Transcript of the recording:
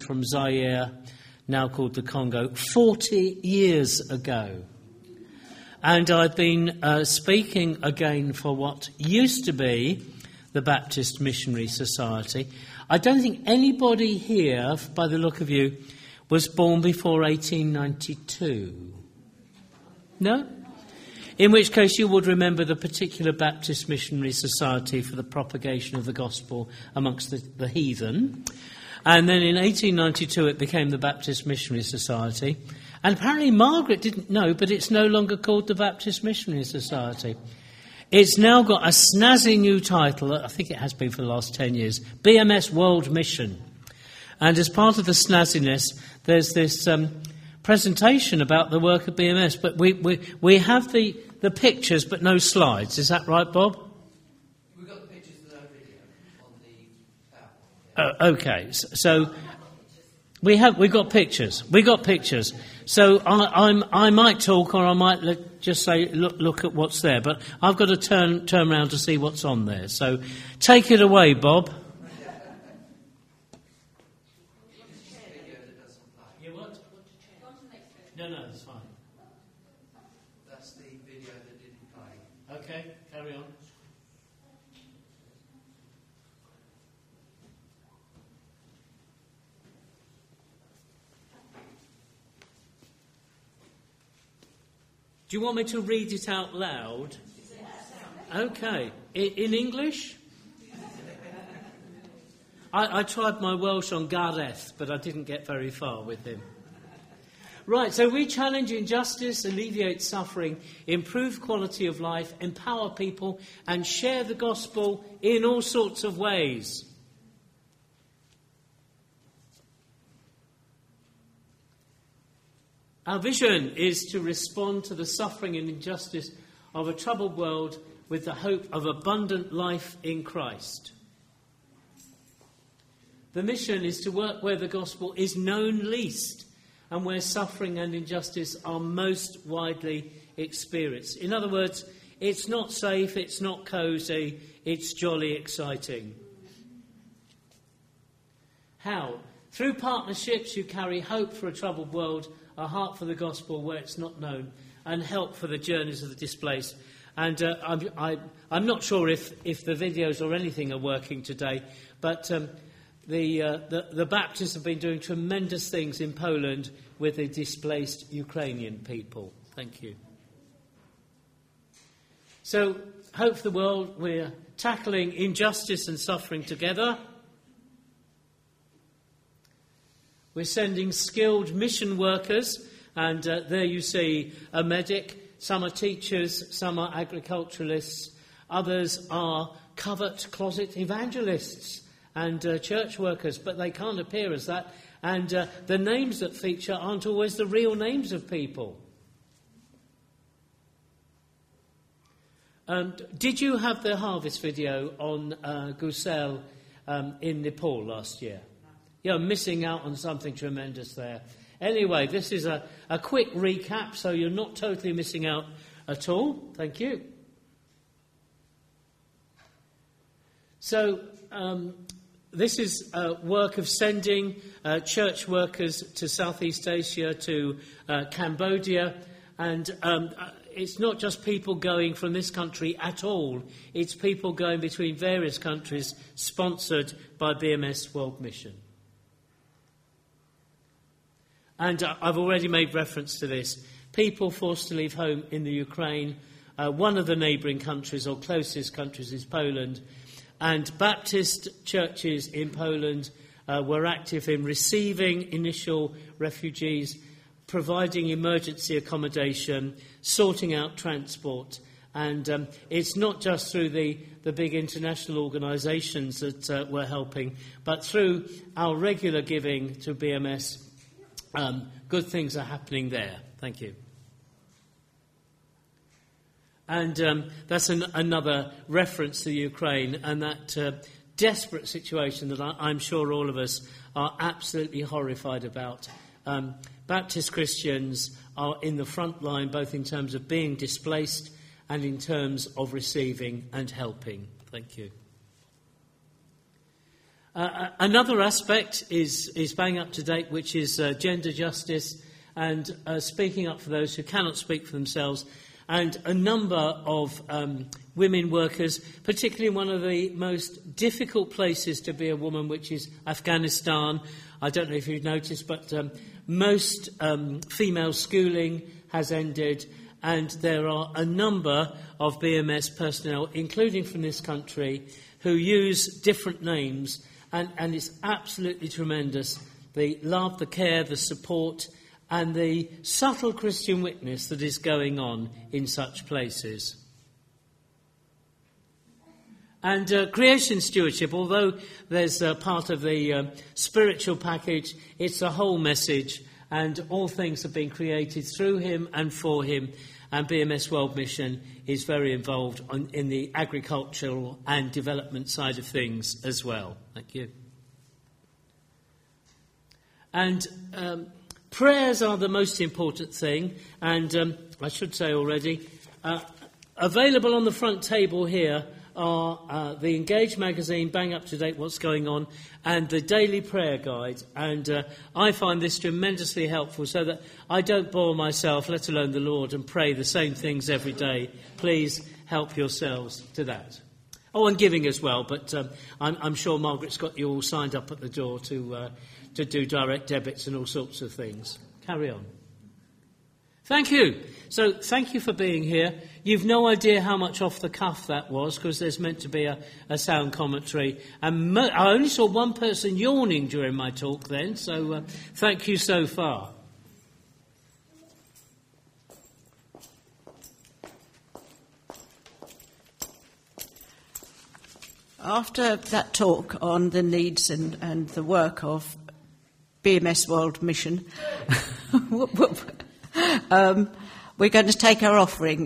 from Zaire, now called the Congo, 40 years ago. And I've been speaking again for what used to be the Baptist Missionary Society. I don't think anybody here, by the look of you, was born before 1892. No? In which case you would remember the particular Baptist Missionary Society for the propagation of the gospel amongst the heathen. And then in 1892 it became the Baptist Missionary Society. And apparently Margaret didn't know, but it's no longer called the Baptist Missionary Society. It's now got a snazzy new title, I think it has been for the last 10 years, BMS World Mission. And as part of the snazziness, there's this presentation about the work of BMS, but we have the pictures but no slides. Is that right, Bob? We've got the pictures with no video on the PowerPoint. Okay, so we've got pictures. We got pictures. So I might talk, or I might just say look at what's there. But I've got to turn around to see what's on there. So take it away, Bob. You what? No, it's fine. That's the video that didn't play. Okay, carry on. Do you want me to read it out loud? Okay. In English? I tried my Welsh on Gareth, but I didn't get very far with him. Right, so we challenge injustice, alleviate suffering, improve quality of life, empower people, and share the gospel in all sorts of ways. Our vision is to respond to the suffering and injustice of a troubled world with the hope of abundant life in Christ. The mission is to work where the gospel is known least and where suffering and injustice are most widely experienced. In other words, it's not safe, it's not cosy, it's jolly exciting. How? Through partnerships you carry hope for a troubled world, a heart for the gospel where it's not known, and help for the journeys of the displaced. And I'm not sure if the videos or anything are working today, but the Baptists have been doing tremendous things in Poland with the displaced Ukrainian people. Thank you. So, Hope for the World, we're tackling injustice and suffering together. We're sending skilled mission workers, and there you see a medic. Some are teachers, some are agriculturalists, others are covert closet evangelists and church workers, but they can't appear as that. And the names that feature aren't always the real names of people. Did you have the harvest video on Gusel in Nepal last year? You're missing out on something tremendous there. Anyway, this is a quick recap, so you're not totally missing out at all. Thank you. So, this is work of sending church workers to Southeast Asia, to Cambodia, and it's not just people going from this country at all. It's people going between various countries sponsored by BMS World Mission. And I've already made reference to this. People forced to leave home in the Ukraine. One of the neighbouring countries or closest countries is Poland. And Baptist churches in Poland were active in receiving initial refugees, providing emergency accommodation, sorting out transport. And it's not just through the big international organisations that we're helping, but through our regular giving to BMS. Good things are happening there. Thank you. And that's another reference to Ukraine and that desperate situation that I'm sure all of us are absolutely horrified about. Baptist Christians are in the front line, both in terms of being displaced and in terms of receiving and helping. Thank you. Another aspect is bang up to date, which is gender justice and speaking up for those who cannot speak for themselves. And a number of women workers, particularly in one of the most difficult places to be a woman, which is Afghanistan. I don't know if you've noticed, but most female schooling has ended, and there are a number of BMS personnel, including from this country, who use different names, and it's absolutely tremendous. The love, the care, the support, and the subtle Christian witness that is going on in such places. And creation stewardship, although there's part of the spiritual package, it's a whole message, and all things have been created through him and for him, and BMS World Mission is very involved in the agricultural and development side of things as well. Thank you. And prayers are the most important thing, and I should say already, available on the front table here are the Engage magazine, Bang Up to Date, What's Going On, and the Daily Prayer Guide. And I find this tremendously helpful so that I don't bore myself, let alone the Lord, and pray the same things every day. Please help yourselves to that. Oh, and giving as well, but I'm sure Margaret's got you all signed up at the door to do direct debits and all sorts of things. Carry on. Thank you. So thank you for being here. You've no idea how much off the cuff that was, because there's meant to be a sound commentary. And I only saw one person yawning during my talk then, so thank you so far. After that talk on the needs and the work of BMS World Mission, we're going to take our offering.